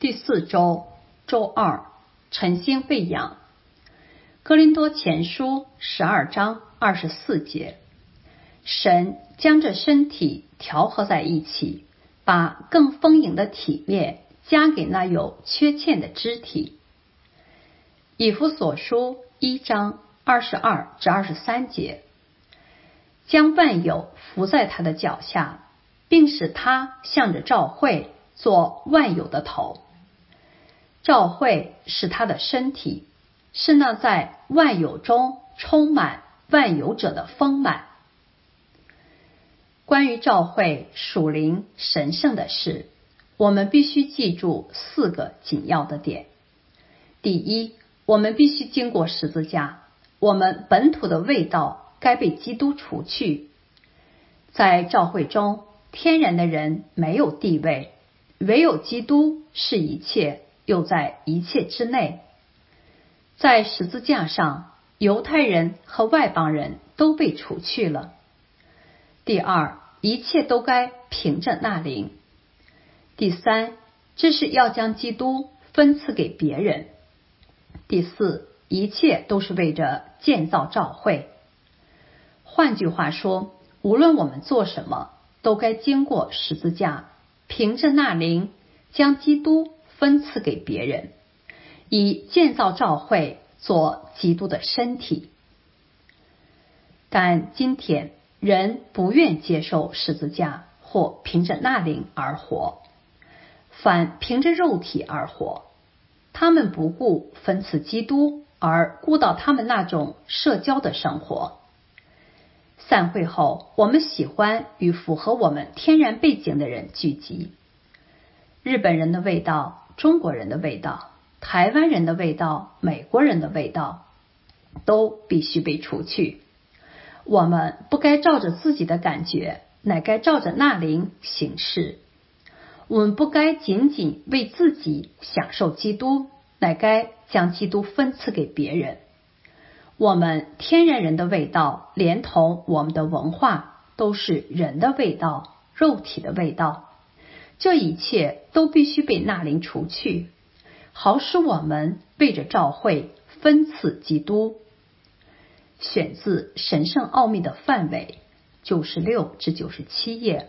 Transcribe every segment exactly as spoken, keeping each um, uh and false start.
第四周周二，晨星喂养。哥林多前书十二章二十四节，神将这身体调和在一起，把更丰盈的体面加给那有缺欠的肢体。以弗所书一章二十二至二十三节，将万有伏在他的脚下，并使他向着教会做万有的头。教会是他的身体，是那在万有中充满万有者的丰满。关于教会属灵神圣的事，我们必须记住四个紧要的点。第一，我们必须经过十字架，我们本土的味道该被基督除去。在教会中，天然的人没有地位，唯有基督是一切，又在一切之内。在十字架上，犹太人和外邦人都被除去了。第二，一切都该凭着那灵。第三，这是要将基督分赐给别人。第四，一切都是为着建造教会。换句话说，无论我们做什么，都该经过十字架，凭着那灵将基督分赐给别人，以建造教会做基督的身体。但今天人不愿接受十字架，或凭着那灵而活，反凭着肉体而活。他们不顾分赐基督，而顾到他们那种社交的生活。散会后，我们喜欢与符合我们天然背景的人聚集。日本人的味道，中国人的味道，台湾人的味道，美国人的味道，都必须被除去。我们不该照着自己的感觉，乃该照着那灵行事。我们不该仅仅为自己享受基督，乃该将基督分赐给别人。我们天然人的味道，连同我们的文化，都是人的味道，肉体的味道。这一切都必须被那灵除去，好使我们为着教会分赐基督。选自神圣奥秘的范围，九十六至九十七页。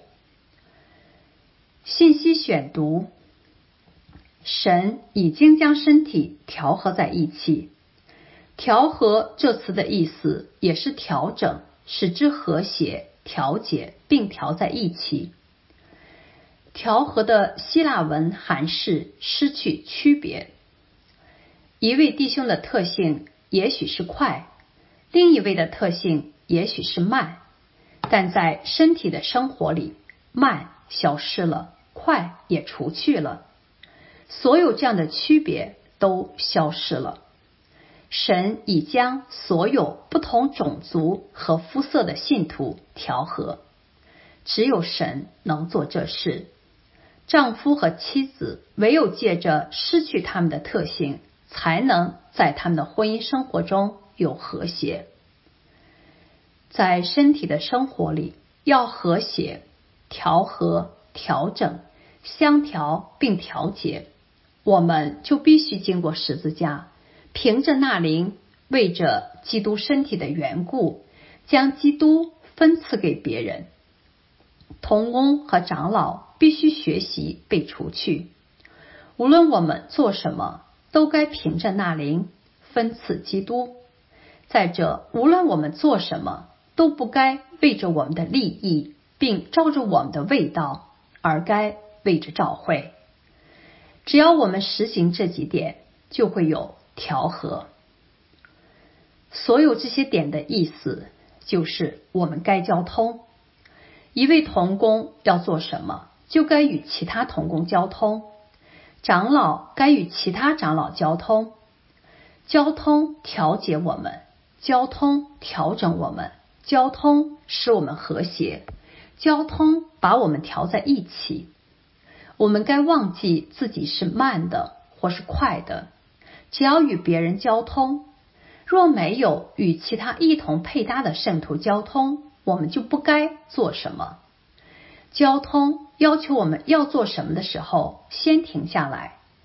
信息选读：神已经将身体调和在一起。调和这词的意思也是调整，使之和谐、调节并调在一起。调和的希腊文函式失去区别。一位弟兄的特性也许是快，另一位的特性也许是慢，但在身体的生活里，慢消失了，快也除去了，所有这样的区别都消失了。神已将所有不同种族和肤色的信徒调和，只有神能做这事。丈夫和妻子唯有借着失去他们的特性，才能在他们的婚姻生活中有和谐。在身体的生活里，要和谐、调和、调整、相调并调节，我们就必须经过十字架，凭着那灵，为着基督身体的缘故，将基督分赐给别人。同工和长老必须学习被除去。无论我们做什么，都该凭着那灵分赐基督。再者，无论我们做什么，都不该为着我们的利益，并照着我们的味道，而该为着教会。只要我们实行这几点，就会有调和。所有这些点的意思，就是我们该交通。一位同工要做什么，就该与其他同工交通。长老该与其他长老交通。交通调节我们，交通调整我们，交通使我们和谐，交通把我们调在一起。我们该忘记自己是慢的或是快的，只要与别人交通。若没有与其他一同配搭的圣徒交通，我们就不该做什么。交通要求我们要做什么的时候，先停下来，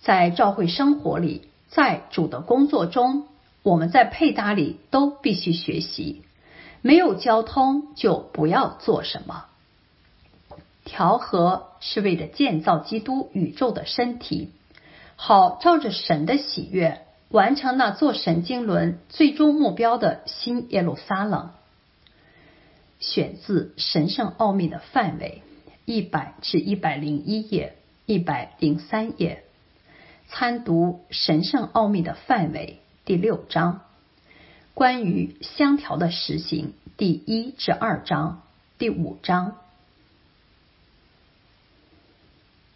在教会生活里，在主的工作中，我们在配搭里都必须学习。没有交通，就不要做什么。调和是为了建造基督宇宙的身体，好照着神的喜悦，完成那座神经轮最终目标的新耶路撒冷。选自《神圣奥秘的范围》一百至一百零一页、一百零三页。参读《神圣奥秘的范围》第六章，关于相调的实行第一至二章、第五章、